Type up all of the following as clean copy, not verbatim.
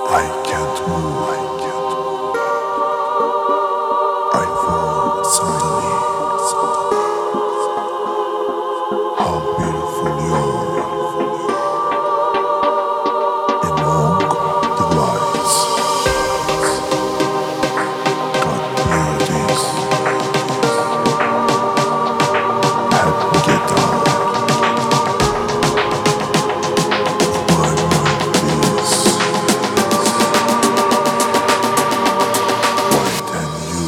I can't move. I fall suddenly. How beautiful you are among the lights. God beauties help me get out of my mind, please. Why then you?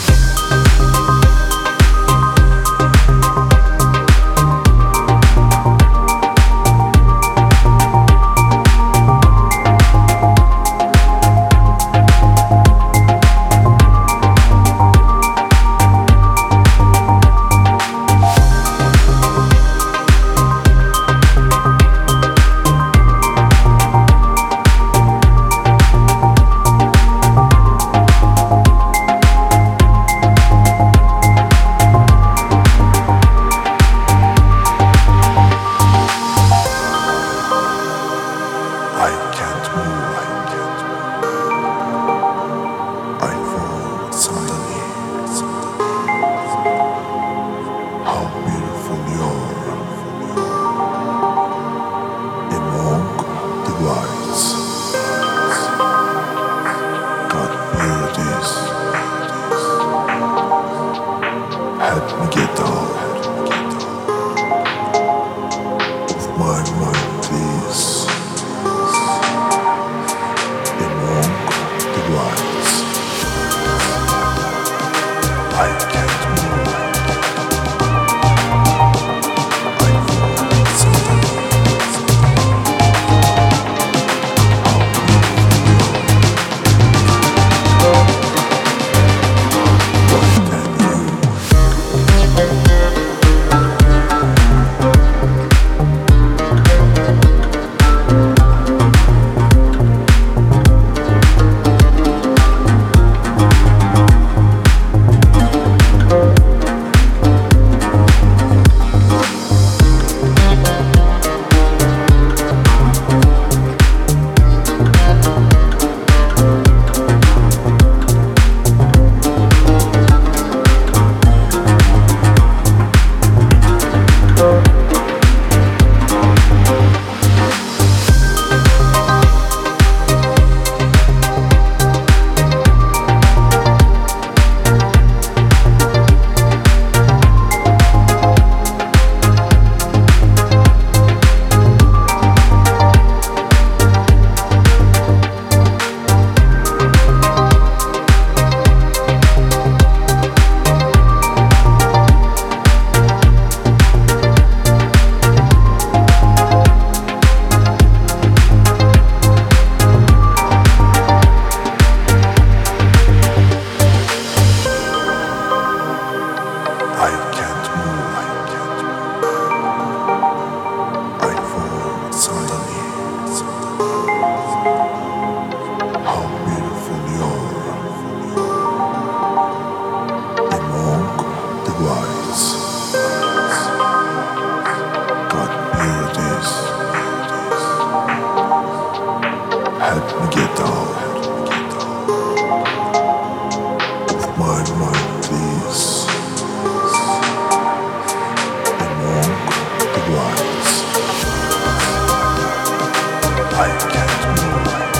I can't move. I fall suddenly. How beautiful you are among the lights. God beauties help me get out of my mind, please. Among the lights, I can't move. I fall suddenly. How beautiful you are. Why then you? I can't move. I fall suddenly. How beautiful you are among the lights. God beauties help me get out of my mind, please. Among the lights, I can't move.